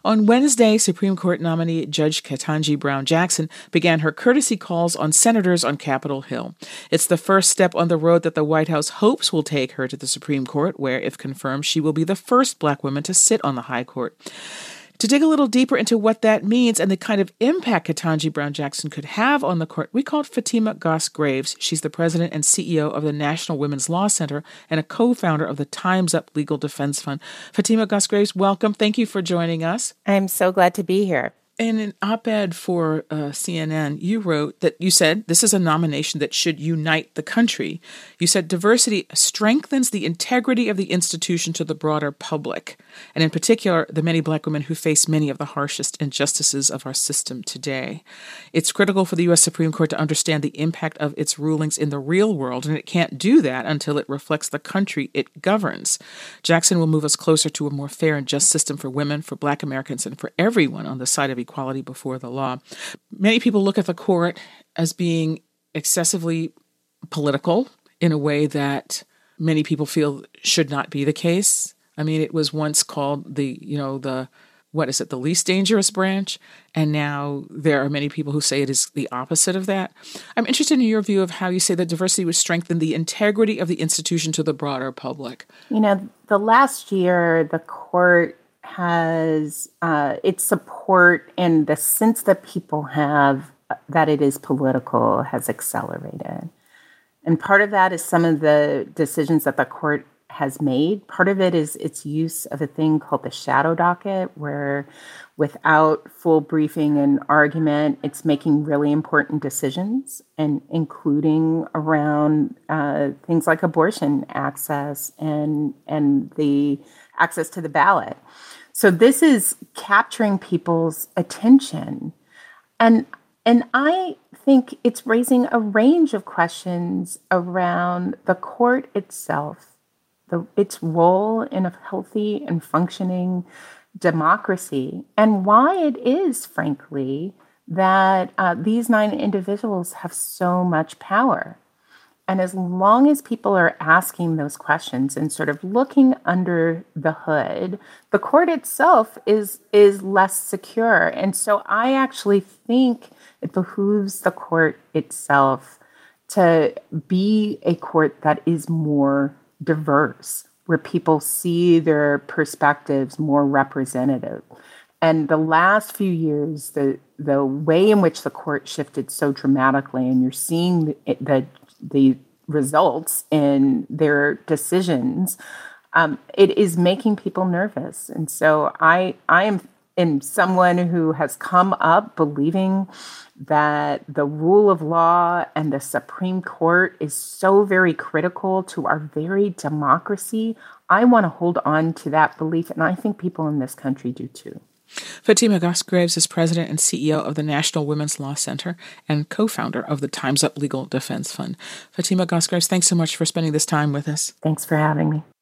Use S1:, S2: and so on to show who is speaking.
S1: On Wednesday, Supreme Court nominee Judge Ketanji Brown Jackson began her courtesy calls on senators on Capitol Hill. It's the first step on the road that the White House hopes will take her to the Supreme Court, where, if confirmed, she will be the first Black woman to sit on the High Court. To dig a little deeper into what that means and the kind of impact Ketanji Brown Jackson could have on the court, we called Fatima Goss Graves. She's the president and CEO of the National Women's Law Center and a co-founder of the Time's Up Legal Defense Fund. Fatima Goss Graves, welcome. Thank you for joining us.
S2: I'm so glad to be here.
S1: In an op-ed for CNN, you wrote that you said this is a nomination that should unite the country. You said diversity strengthens the integrity of the institution to the broader public, and in particular, the many Black women who face many of the harshest injustices of our system today. It's critical for the U.S. Supreme Court to understand the impact of its rulings in the real world, and it can't do that until it reflects the country it governs. Jackson will move us closer to a more fair and just system for women, for Black Americans, and for everyone on the side of equality before the law. Many people look at the court as being excessively political in a way that many people feel should not be the case. I mean, it was once called the least dangerous branch, and now there are many people who say it is the opposite of that. I'm interested in your view of how you say that diversity would strengthen the integrity of the institution to the broader public.
S2: The last year, the court has its support and the sense that people have that it is political has accelerated. And part of that is some of the decisions that the court has made. Part of it is its use of a thing called the shadow docket, where without full briefing and argument, it's making really important decisions, and including around things like abortion access and the access to the ballot. So this is capturing people's attention. And I think it's raising a range of questions around the court itself, its role in a healthy and functioning democracy, and why it is, frankly, that these 9 individuals have so much power. And as long as people are asking those questions and sort of looking under the hood, the court itself is less secure. And so I actually think it behooves the court itself to be a court that is more diverse, where people see their perspectives more representative. And the last few years, the way in which the court shifted so dramatically, and you're seeing the results in their decisions, it is making people nervous. And so I am someone who has come up believing that the rule of law and the Supreme Court is so very critical to our very democracy. I want to hold on to that belief, and I think people in this country do too.
S1: Fatima Goss Graves is president and CEO of the National Women's Law Center and co-founder of the Time's Up Legal Defense Fund. Fatima Goss Graves, thanks so much for spending this time with us.
S2: Thanks for having me.